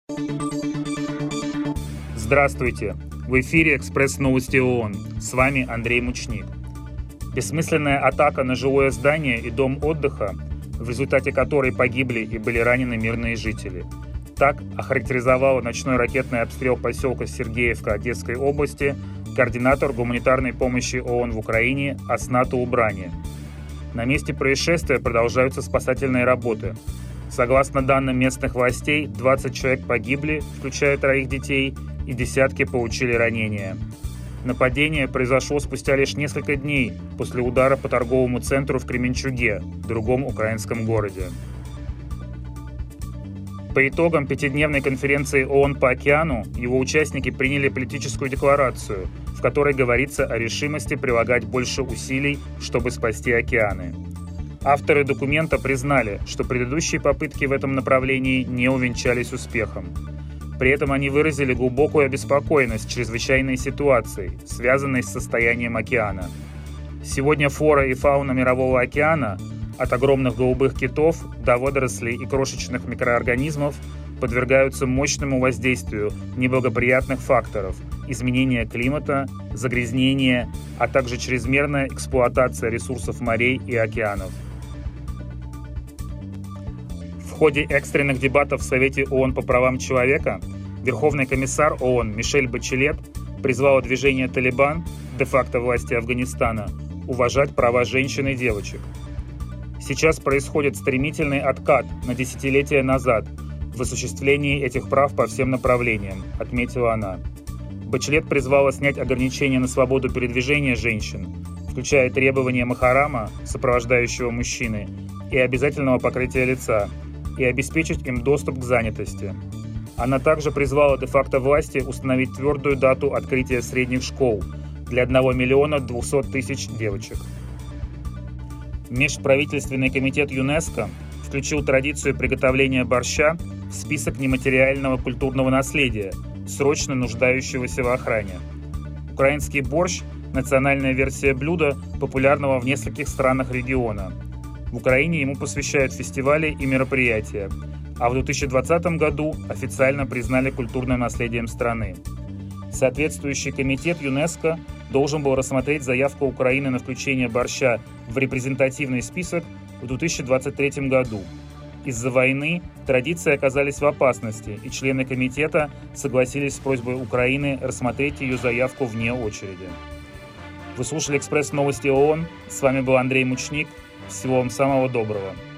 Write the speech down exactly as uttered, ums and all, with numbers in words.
Здравствуйте! В эфире «Экспресс-новости ООН». С вами Андрей Мучник. Бессмысленная атака на жилое здание и дом отдыха, в результате которой погибли и были ранены мирные жители. Так охарактеризовала ночной ракетный обстрел поселка Сергеевка Одесской области координатор гуманитарной помощи ООН в Украине Асната Убрани. На месте происшествия продолжаются спасательные работы. Согласно данным местных властей, двадцать человек погибли, включая троих детей, и десятки получили ранения. Нападение произошло спустя лишь несколько дней после удара по торговому центру в Кременчуге, другом украинском городе. По итогам пятидневной конференции ООН по океану его участники приняли политическую декларацию, в которой говорится о решимости прилагать больше усилий, чтобы спасти океаны. Авторы документа признали, что предыдущие попытки в этом направлении не увенчались успехом. При этом они выразили глубокую обеспокоенность чрезвычайной ситуацией, связанной с состоянием океана. Сегодня флора и фауна Мирового океана, от огромных голубых китов до водорослей и крошечных микроорганизмов, подвергаются мощному воздействию неблагоприятных факторов – изменения климата, загрязнения, а также чрезмерная эксплуатация ресурсов морей и океанов. В ходе экстренных дебатов в Совете ООН по правам человека Верховный комиссар ООН Мишель Бачелет призвала движение «Талибан», де-факто власти Афганистана, уважать права женщин и девочек. Сейчас происходит стремительный откат на десятилетия назад в осуществлении этих прав по всем направлениям, отметила она. Бачелет призвала снять ограничения на свободу передвижения женщин, включая требования махарама, сопровождающего мужчины, и обязательного покрытия лица, и обеспечить им доступ к занятости. Она также призвала де-факто власти установить твердую дату открытия средних школ для одного миллиона двухсот тысяч девочек. Межправительственный комитет ЮНЕСКО включил традицию приготовления борща в список нематериального культурного наследия, срочно нуждающегося в охране. Украинский борщ – национальная версия блюда, популярного в нескольких странах региона. В Украине ему посвящают фестивали и мероприятия, а в две тысячи двадцатом году официально признали культурным наследием страны. Соответствующий комитет ЮНЕСКО должен был рассмотреть заявку Украины на включение борща в репрезентативный список в две тысячи двадцать третьем году. Из-за войны традиции оказались в опасности, и члены комитета согласились с просьбой Украины рассмотреть ее заявку вне очереди. Вы слушали «Экспресс-новости ООН». С вами был Андрей Мучник. Всего вам самого доброго.